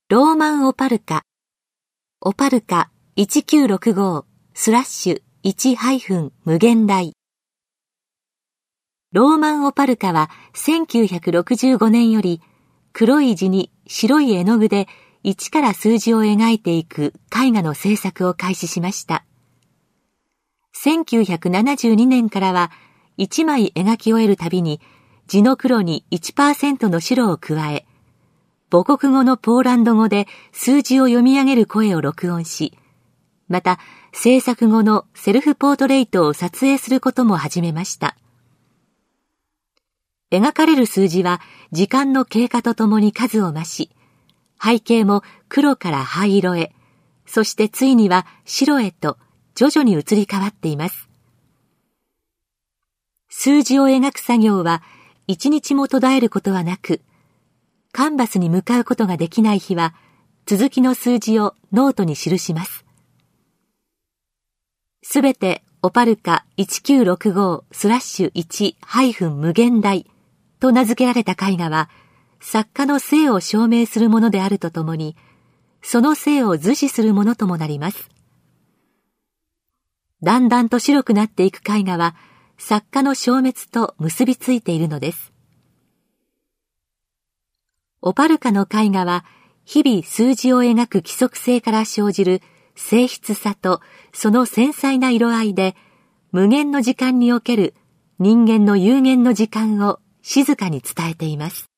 ローマンオパルカ、オパルカ1965/1-無限大。ローマンオパルカは1965年より黒い字に白い絵の具で1から数字を描いていく絵画の制作を開始しました。1972年からは1枚描き終えるたびに字の黒に 1% の白を加え、母国語のポーランド語で数字を読み上げる声を録音し、また制作後のセルフポートレイトを撮影することも始めました。描かれる数字は時間の経過とともに数を増し、背景も黒から灰色へ、そしてついには白へと徐々に移り変わっています。数字を描く作業は一日も途絶えることはなく、カンバスに向かうことができない日は続きの数字をノートに記します。すべてオパルカ1965/1- 無限大と名付けられた絵画は作家の生を証明するものであるとともに、その生を図示するものともなります。だんだんと白くなっていく絵画は作家の消滅と結びついているのです。オパルカの絵画は日々数字を描く規則性から生じる静筆さとその繊細な色合いで無限の時間における人間の有限の時間を静かに伝えています。